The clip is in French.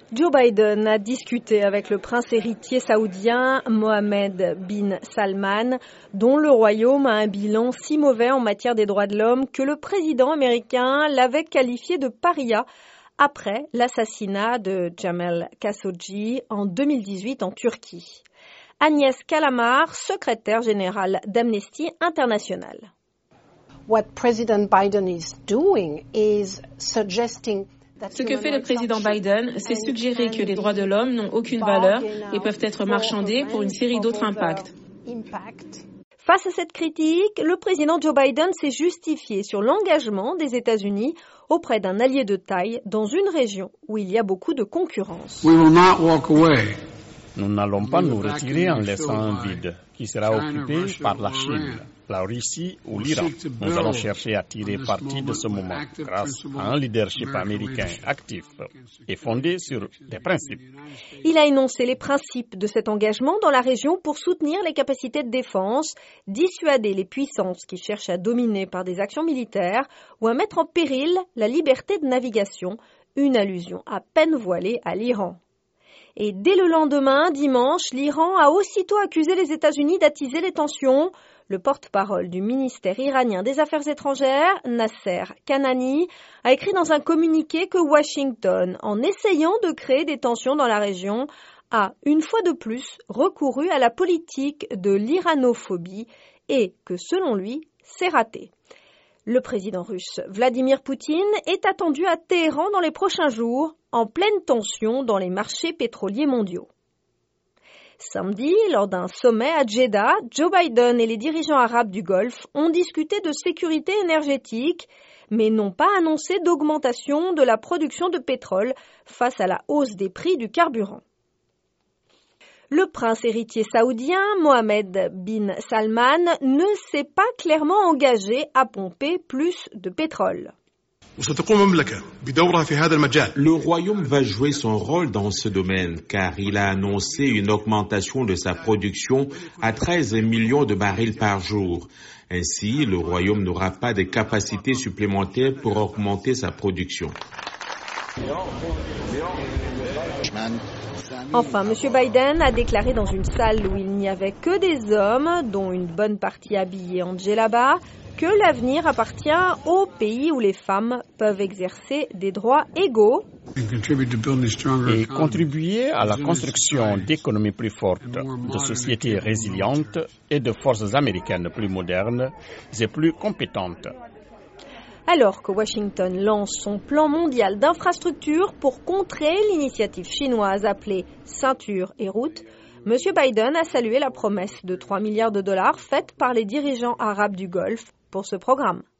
Joe Biden a discuté avec le prince héritier saoudien Mohammed bin Salman, dont le royaume a un bilan si mauvais en matière des droits de l'homme que le président américain l'avait qualifié de paria après l'assassinat de Jamal Khashoggi en 2018 en Turquie. Agnès Kalamar, secrétaire générale d'Amnesty International. What President Biden is doing is suggesting Ce que fait le président Biden, c'est suggérer que les droits de l'homme n'ont aucune valeur et peuvent être marchandés pour une série d'autres impacts. Face à cette critique, le président Joe Biden s'est justifié sur l'engagement des États-Unis auprès d'un allié de taille dans une région où il y a beaucoup de concurrence. Nous n'allons pas nous retirer en laissant un vide qui sera occupé par la Chine, la Russie ou l'Iran. Nous allons chercher à tirer parti de ce moment grâce à un leadership américain actif et fondé sur des principes. Il a énoncé les principes de cet engagement dans la région pour soutenir les capacités de défense, dissuader les puissances qui cherchent à dominer par des actions militaires ou à mettre en péril la liberté de navigation, une allusion à peine voilée à l'Iran. Et dès le lendemain, dimanche, l'Iran a aussitôt accusé les États-Unis d'attiser les tensions. Le porte-parole du ministère iranien des Affaires étrangères, Nasser Kanani, a écrit dans un communiqué que Washington, en essayant de créer des tensions dans la région, a, une fois de plus, recouru à la politique de l'iranophobie et que, selon lui, c'est raté. Le président russe Vladimir Poutine est attendu à Téhéran dans les prochains jours, en pleine tension dans les marchés pétroliers mondiaux. Samedi, lors d'un sommet à Jeddah, Joe Biden et les dirigeants arabes du Golfe ont discuté de sécurité énergétique, mais n'ont pas annoncé d'augmentation de la production de pétrole face à la hausse des prix du carburant. Le prince héritier saoudien, Mohammed bin Salman, ne s'est pas clairement engagé à pomper plus de pétrole. Le royaume va jouer son rôle dans ce domaine car il a annoncé une augmentation de sa production à 13 millions de barils par jour. Ainsi, le royaume n'aura pas de capacité supplémentaire pour augmenter sa production. Enfin, M. Biden a déclaré dans une salle où il n'y avait que des hommes, dont une bonne partie habillée en djellaba, que l'avenir appartient aux pays où les femmes peuvent exercer des droits égaux et contribuer à la construction d'économies plus fortes, de sociétés résilientes et de forces américaines plus modernes et plus compétentes. Alors que Washington lance son plan mondial d'infrastructures pour contrer l'initiative chinoise appelée Ceinture et Route, M. Biden a salué la promesse de 3 milliards de dollars faite par les dirigeants arabes du Golfe pour ce programme.